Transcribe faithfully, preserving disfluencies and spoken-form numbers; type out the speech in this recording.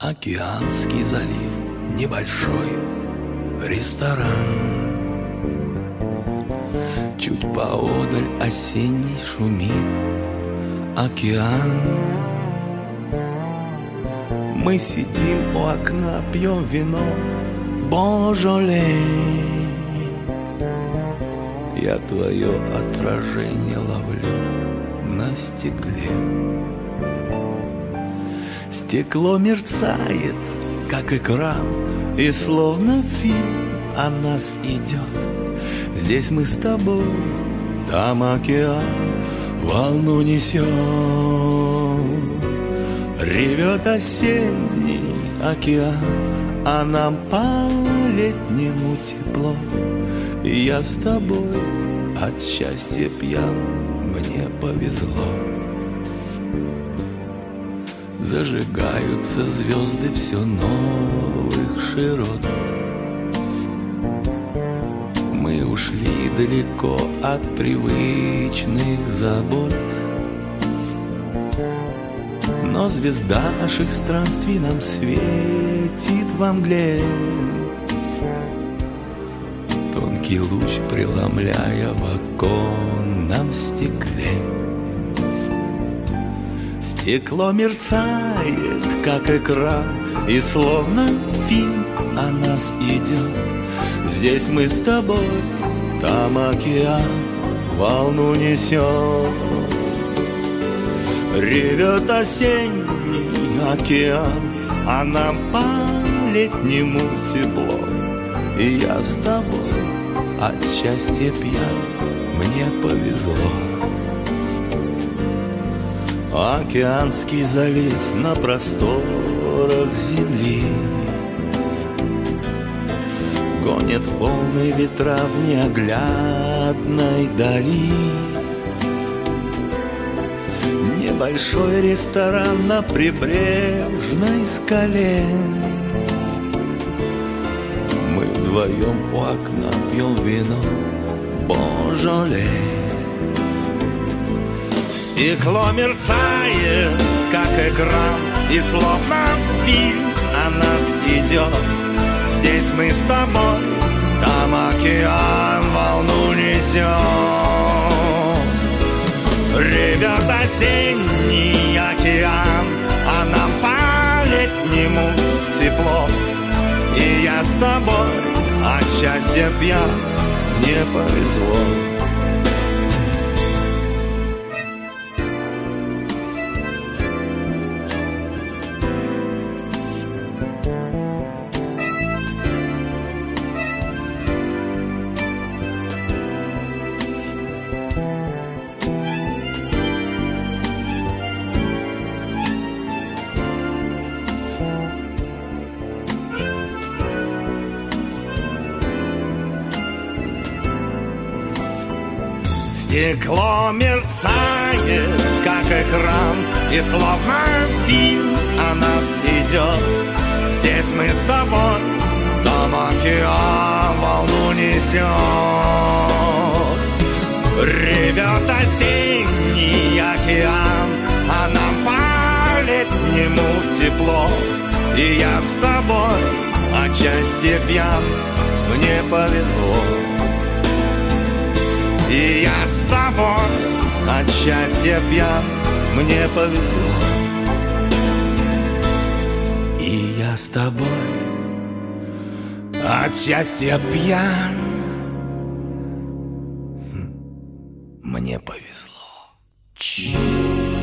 Океанский залив, небольшой ресторан. Чуть поодаль осенний шумит океан. Мы сидим у окна, пьем вино Божоле. Я твое отражение ловлю на стекле. Стекло мерцает, как экран, и словно фильм о нас идет. Здесь мы с тобой, там океан волну несет. Ревет осенний океан, а нам по-летнему тепло. И я с тобой от счастья пьян, мне повезло. Зажигаются звезды все новых широт. Мы ушли далеко от привычных забот. Но звезда наших странствий нам светит во мгле. Тонкий луч, преломляя в оконном стекле. Стекло мерцает, как экран, и словно фильм о нас идет. Здесь мы с тобой, там океан волну несет. Ревет осенний океан, а нам по-летнему тепло. И я с тобой от счастья пьян, мне повезло. Океанский залив на просторах земли гонит волны ветра в неоглядной дали. Небольшой ресторан на прибрежной скале. Мы вдвоем у окна пьем вино Божоле. Стекло мерцает, как экран, и словно фильм о нас идет. Здесь мы с тобой, там океан волну несет. Ревет осенний океан, а нам по-летнему тепло. И я с тобой от счастья пьян, мне повезло. Стекло мерцает, как экран, и словно фильм о нас идет. Здесь мы с тобой, там океан волну несет. Ревет осенний океан, а нам по-летнему тепло. И я с тобой от счастья пьян, мне повезло. И я с тобой от счастья пьян, мне повезло. И я с тобой от счастья пьян, мне повезло.